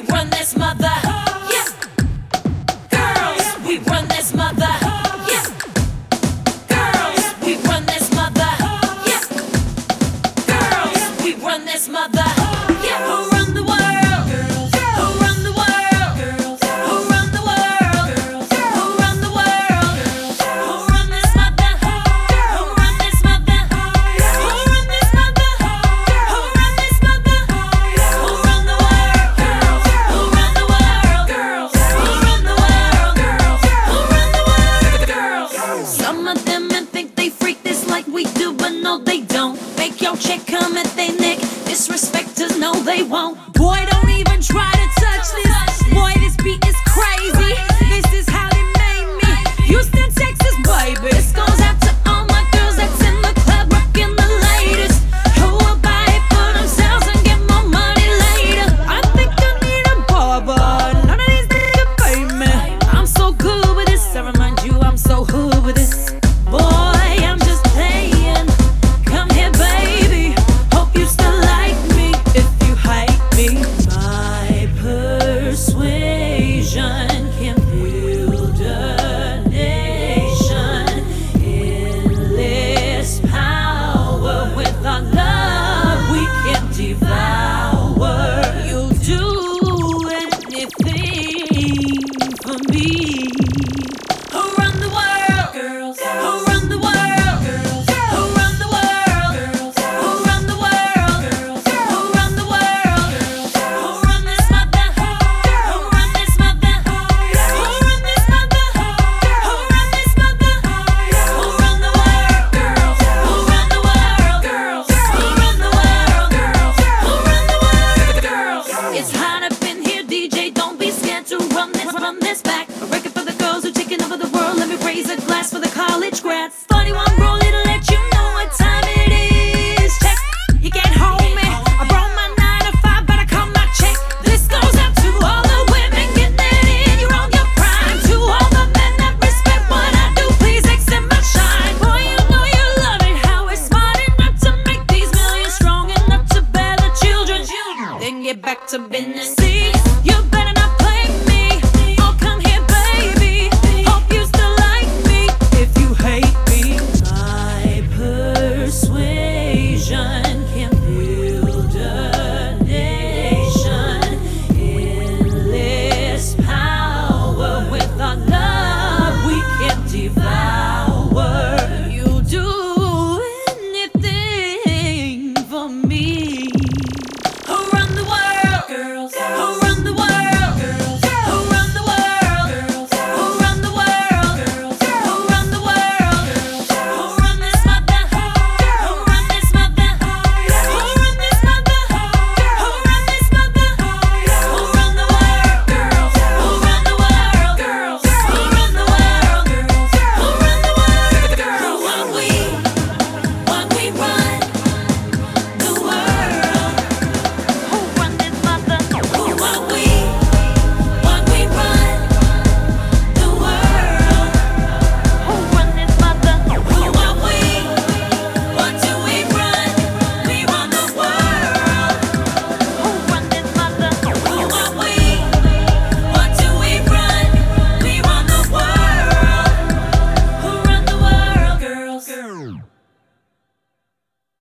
run this mother. Yeah. Girls, we run this mother. Yeah. Girls, we run this mother. Yeah. Girls, we run this mother. Yeah. Who run the world? Girls. Who run the world? Girls. Who run the world? Girls. Who run the world? Girls. Who run this mother? Who run this mother? Who run this mother? Who run this mother? Who run the world? Girls. Who run the world? Girls. Who run the world? Girls. Who run the world? Girls. Some of them men think they freak this like we do, but no they don't. Make your chick come at they neck. Disrespect us, no they won't. Boy, don't even try to touch this. Boy, this beat is crazy. This is how they made me. Houston, Texas, baby. This goes out to all my girls that's in the club rocking the latest. Who will buy it for themselves and get more money later? I think I need a barber. None of these niggas pay me. I'm so good with this. I remind you, I'm so hood with this. Boy, I'm just playing. Come here, baby. Hope you still like me if you hate me. My persuasion can build a nation. Endless power. With our love, we can devour. You'll do anything for me. Who run the world? Girls. Who run the world? Girls. Who run the world? Girls. Who run the world? Girls. Who run the world? Girls. Who run this mother? Who run this mother? Who run this mother? Who run this mother? Who run the world? Girls. Who run the world? Girls. Who run the world? Girls. Who run the world? Girls. It's hot up in here, DJ. Don't be scared to run this back. A record for the girls who taking over the world. Let me raise a glass for the college grads. 41 rolling to let you know what time it is. Check, you can't hold me. I brought my 9 to 5, but I call my check. This goes out to all the women getting it in. You're on your prime. To all the men that respect what I do, please extend my shine. Boy, you know you love it. How it's smart enough to make these millions, strong enough to bear the children. Then get back to business. See.